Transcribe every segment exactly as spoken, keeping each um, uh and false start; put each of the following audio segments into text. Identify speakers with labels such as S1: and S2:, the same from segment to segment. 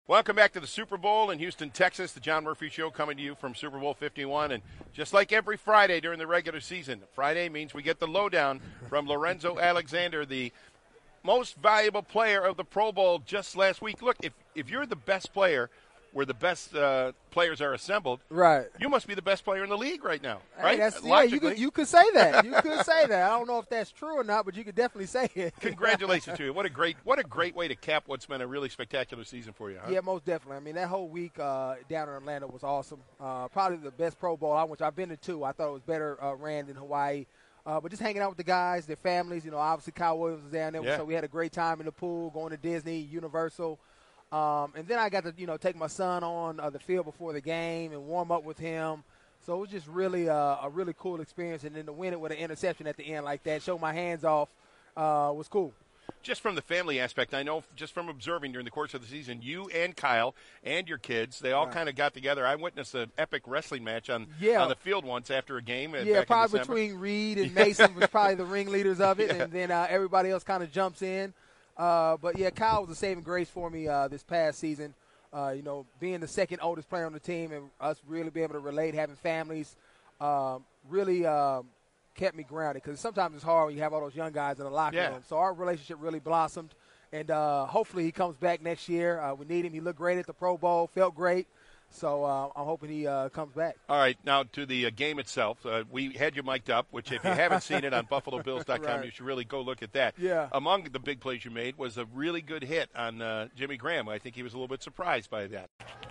S1: Welcome back to the Super Bowl in Houston, Texas. The John Murphy Show coming to you from Super Bowl fifty-one. And just like every Friday during the regular season, Friday means we get the lowdown from Lorenzo Alexander, the most valuable player of the Pro Bowl just last week. Look, if, if you're the best player where the best uh, players are assembled,
S2: right,
S1: you must be the best player in the league right now,
S2: hey,
S1: right?
S2: That's, yeah, you could, you could say that. You could say that. I don't know if that's true or not, but you could definitely say it.
S1: Congratulations to you. What a great what a great way to cap what's been a really spectacular season for you, huh?
S2: Yeah, most definitely. I mean, that whole week uh, down in Atlanta was awesome. Uh, probably the best Pro Bowl I went to. I've been to two. I thought it was better uh, ran than Hawaii. Uh, but just hanging out with the guys, their families. You know, obviously Kyle Williams was down there,
S1: yeah.
S2: so we had a great time in the pool, going to Disney, Universal. Um, and then I got to, you know, take my son on uh, the field before the game and warm up with him. So it was just really uh, a really cool experience. And then to win it with an interception at the end like that, show my hands off, uh, was cool.
S1: Just from the family aspect, I know just from observing during the course of the season, you and Kyle and your kids, they all right. kind of got together. I witnessed an epic wrestling match on,
S2: yeah.
S1: on the field once after a game.
S2: Yeah,
S1: back
S2: probably
S1: in
S2: between Reed and Mason was probably the ringleaders of it, yeah. and then uh, everybody else kind of jumps in. Uh, but, yeah, Kyle was a saving grace for me uh, this past season. Uh, you know, being the second oldest player on the team and us really being able to relate, having families, um, really um, kept me grounded. Because sometimes it's hard when you have all those young guys in the locker
S1: yeah.
S2: room. So our relationship really blossomed. And uh, hopefully he comes back next year. Uh, we need him. He looked great at the Pro Bowl, felt great. So uh, I'm hoping he uh, comes back.
S1: All right, now to the uh, game itself. Uh, we had you mic'd up, which if you haven't seen it on Buffalo Bills dot com, right. you should really go look at that.
S2: Yeah.
S1: Among the big plays you made was a really good hit on uh, Jimmy Graham. I think he was a little bit surprised by that.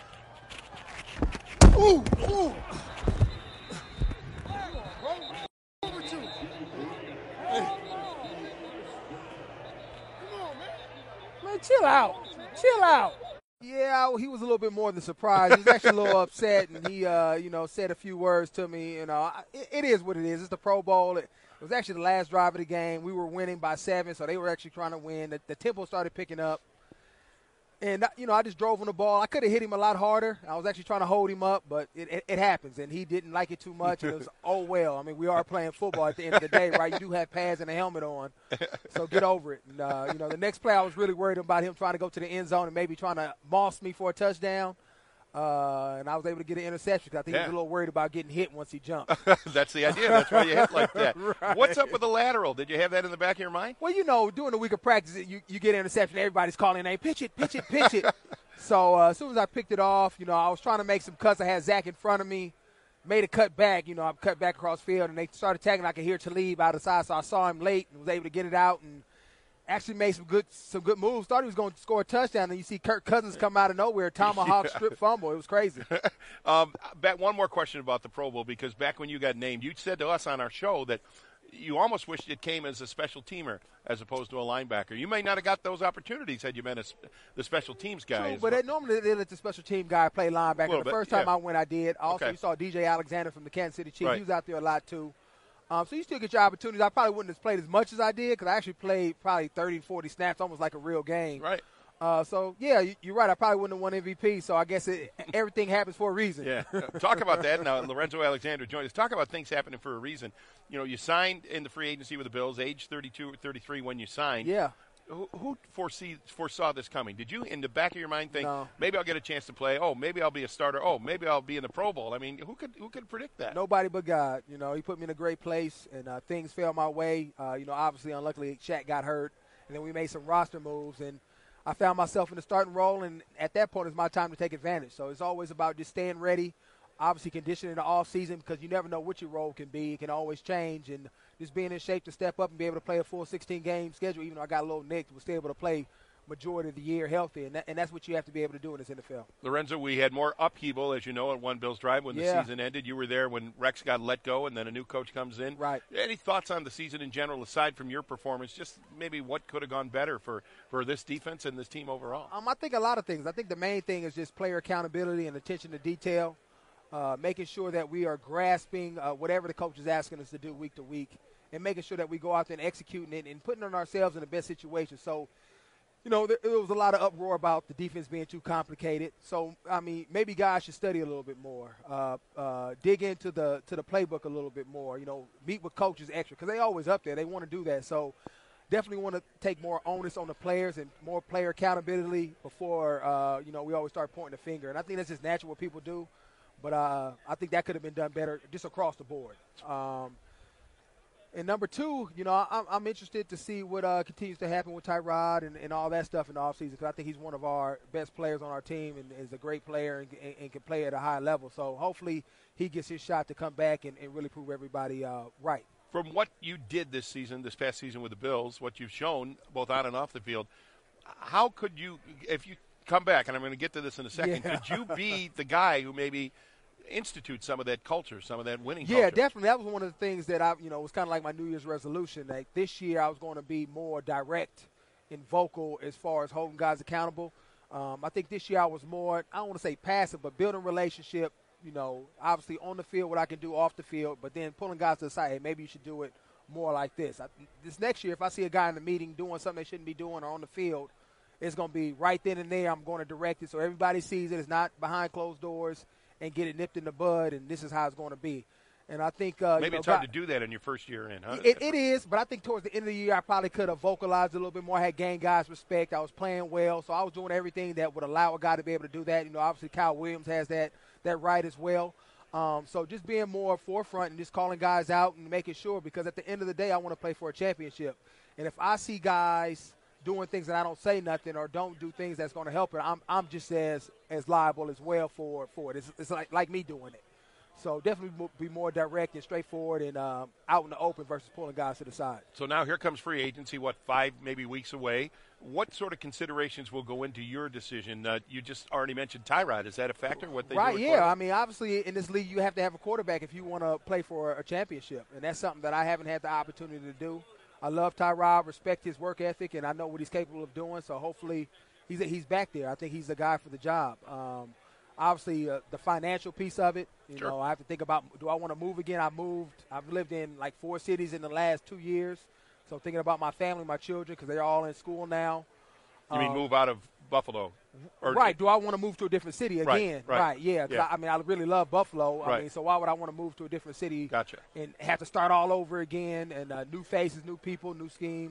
S2: Ooh, ooh. Man, chill out. Chill out. Yeah, he was a little bit more than surprised. He was actually a little upset, and he, uh, you know, said a few words to me. You know, it, it is what it is. It's the Pro Bowl. It, it was actually the last drive of the game. We were winning by seven, so they were actually trying to win. The, the tempo started picking up. And, you know, I just drove on the ball. I could have hit him a lot harder. I was actually trying to hold him up, but it, it, it happens. And he didn't like it too much. And it was, oh, well. I mean, we are playing football at the end of the day, right? You do have pads and a helmet on, so get over it. And, uh, you know, the next play I was really worried about him trying to go to the end zone and maybe trying to moss me for a touchdown. Uh, and I was able to get an interception because I think
S1: yeah.
S2: he was a little worried about getting hit once he jumped.
S1: That's the idea. That's why you hit like that.
S2: Right.
S1: What's up with the lateral? Did you have that in the back of your mind?
S2: Well, you know, during the week of practice, you, you get an interception. Everybody's calling their name, pitch it, pitch it, pitch it. So uh, as soon as I picked it off, you know, I was trying to make some cuts. I had Zach in front of me, made a cut back. You know, I cut back across field, and they started tagging. I could hear Talib out of the side, so I saw him late and was able to get it out and actually made some good some good moves. Thought he was going to score a touchdown, and you see Kirk Cousins come out of nowhere, tomahawk strip fumble. It was crazy.
S1: um, back, one more question about the Pro Bowl, because back when you got named, you said to us on our show that you almost wished it came as a special teamer as opposed to a linebacker. You may not have got those opportunities had you been a, the special teams guy.
S2: True, but well. normally they let the special team guy play linebacker. The
S1: bit,
S2: first time
S1: yeah.
S2: I went, I did. Also,
S1: okay.
S2: you saw D J Alexander from the Kansas City Chiefs.
S1: Right.
S2: He was out there a lot, too. Um, so you still get your opportunities. I probably wouldn't have played as much as I did because I actually played probably thirty, forty snaps, almost like a real game.
S1: Right.
S2: Uh, so, yeah, you, you're right. I probably wouldn't have won M V P, so I guess it, everything happens for a reason.
S1: Yeah. Talk about that. Now, Lorenzo Alexander joined us. Talk about things happening for a reason. You know, you signed in the free agency with the Bills, age thirty-two or thirty-three when you signed.
S2: Yeah.
S1: Who, who foresee, foresaw this coming? Did you, in the back of your mind, think,
S2: no.
S1: maybe I'll get a chance to play? Oh, maybe I'll be a starter. Oh, maybe I'll be in the Pro Bowl. I mean, who could who could predict that?
S2: Nobody but God. You know, he put me in a great place, and uh, things fell my way. Uh, you know, obviously, unluckily, Shaq got hurt, and then we made some roster moves, and I found myself in the starting role, and at that point, it's my time to take advantage. So it's always about just staying ready, obviously conditioning in the off season because you never know what your role can be. It can always change, and just being in shape to step up and be able to play a full sixteen-game schedule, even though I got a little nicked, was still able to play majority of the year healthy, and, that, and that's what you have to be able to do in this N F L.
S1: Lorenzo, we had more upheaval, as you know, at One Bills Drive when the
S2: yeah.
S1: season ended. You were there when Rex got let go, and then a new coach comes in.
S2: Right.
S1: Any thoughts on the season in general, aside from your performance, just maybe what could have gone better for, for this defense and this team overall?
S2: Um, I think a lot of things. I think the main thing is just player accountability and attention to detail, uh, making sure that we are grasping uh, whatever the coach is asking us to do week to week, and making sure that we go out there and executing it and putting on ourselves in the best situation. So, you know, there, there was a lot of uproar about the defense being too complicated. So, I mean, maybe guys should study a little bit more, uh, uh, dig into the to the playbook a little bit more. You know, meet with coaches extra because they always up there. They want to do that. So, definitely want to take more onus on the players and more player accountability before, uh, you know, we always start pointing the finger. And I think that's just natural what people do. But uh, I think that could have been done better just across the board. Um, and number two, you know, I'm, I'm interested to see what uh, continues to happen with Tyrod and, and all that stuff in the offseason, because I think he's one of our best players on our team and is a great player and, and, and can play at a high level. So hopefully he gets his shot to come back and, and really prove everybody uh, right.
S1: From what you did this season, this past season with the Bills, what you've shown both on and off the field, how could you, if you come back, and I'm going to get to this in a second, yeah. could you be the guy who maybe institute some of that culture, some of that winning
S2: yeah,
S1: culture?
S2: Yeah, definitely. That was one of the things that I, you know, was kind of like my New Year's resolution. Like this year I was going to be more direct and vocal as far as holding guys accountable. Um, I think this year I was more, I don't want to say passive, but building relationship, you know, obviously on the field, what I can do off the field, but then pulling guys to the side, hey, maybe you should do it more like this. I, this next year, if I see a guy in the meeting doing something they shouldn't be doing or on the field, it's going to be right then and there. I'm going to direct it so everybody sees it. It's not behind closed doors and get it nipped in the bud, and this is how it's going to be. And I think uh,
S1: maybe
S2: you know,
S1: it's hard
S2: God,
S1: to do that in your first year in, huh?
S2: It, it is, but I think towards the end of the year, I probably could have vocalized a little bit more. I had gained guys' respect. I was playing well, so I was doing everything that would allow a guy to be able to do that. You know, obviously Kyle Williams has that that right as well. Um, so just being more forefront and just calling guys out and making sure, because at the end of the day, I want to play for a championship. And if I see guys doing things that I don't say nothing or don't do things that's going to help it, I'm I'm just as as liable as well for for it. It's, it's like like me doing it. So definitely be more direct and straightforward and uh, out in the open versus pulling guys to the side.
S1: So now here comes free agency, what, five maybe weeks away. What sort of considerations will go into your decision? Uh, you just already mentioned Tyrod. Is that a factor? What they
S2: right,
S1: do
S2: yeah. I mean, obviously in this league you have to have a quarterback if you want to play for a championship, and that's something that I haven't had the opportunity to do. I love Tyrod, respect his work ethic, and I know what he's capable of doing, so hopefully he's he's back there. I think he's the guy for the job. Um, obviously, uh, the financial piece of it, you
S1: sure.
S2: know, I have to think about, do I want to move again? I moved. I've lived in like four cities in the last two years, so thinking about my family, my children, because they're all in school now.
S1: You mean um, move out of Buffalo?
S2: Or right. Do I want to move to a different city again?
S1: Right. right.
S2: right yeah. yeah. I, I mean, I really love Buffalo.
S1: Right.
S2: I mean, so why would I want to move to a different city
S1: gotcha.
S2: and have to start all over again and uh, new faces, new people, new scheme?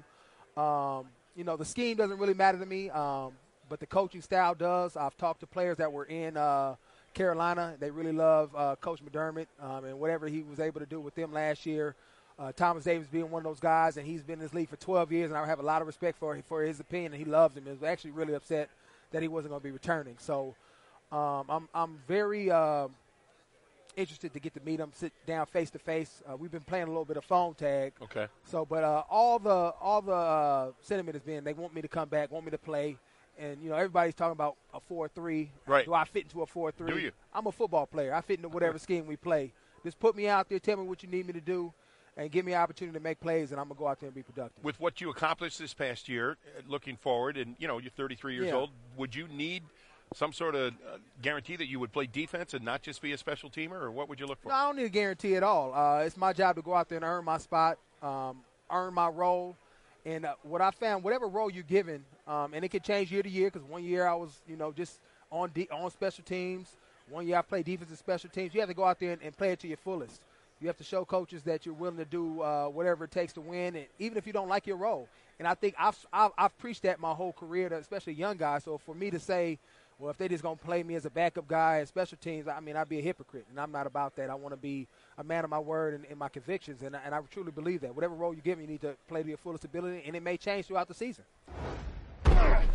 S2: Um, you know, the scheme doesn't really matter to me, um, but the coaching style does. I've talked to players that were in uh, Carolina. They really love uh, Coach McDermott um, and whatever he was able to do with them last year. Uh, Thomas Davis being one of those guys, and he's been in this league for twelve years, and I have a lot of respect for for his opinion, and he loves him. He was actually really upset that he wasn't going to be returning. So um, I'm I'm very uh, interested to get to meet him, sit down face to face. We've been playing a little bit of phone tag.
S1: Okay.
S2: So, but uh, all the all the uh, sentiment has been they want me to come back, want me to play, and you know everybody's talking about a four three.
S1: Right.
S2: Do I fit into a four three?
S1: Do you?
S2: I'm a football player. I fit into whatever scheme we play. Just put me out there, tell me what you need me to do, and give me an opportunity to make plays, and I'm going to go out there and be productive.
S1: With what you accomplished this past year, looking forward, and, you know, you're thirty-three years
S2: yeah.
S1: old, would you need some sort of uh, guarantee that you would play defense and not just be a special teamer, or what would you look for?
S2: No, I don't need a guarantee at all. Uh, it's my job to go out there and earn my spot, um, earn my role. And uh, what I found, whatever role you're given, um, and it can change year to year, because one year I was, you know, just on de- on special teams. One year I played defensive special teams. You have to go out there and, and play it to your fullest. You have to show coaches that you're willing to do uh, whatever it takes to win, and even if you don't like your role. And I think I've, I've, I've preached that my whole career, to especially young guys. So for me to say, well, if they're just going to play me as a backup guy in special teams, I mean, I'd be a hypocrite, and I'm not about that. I want to be a man of my word and, and my convictions, and, and I truly believe that. Whatever role you give me, you need to play to your fullest ability, and it may change throughout the season.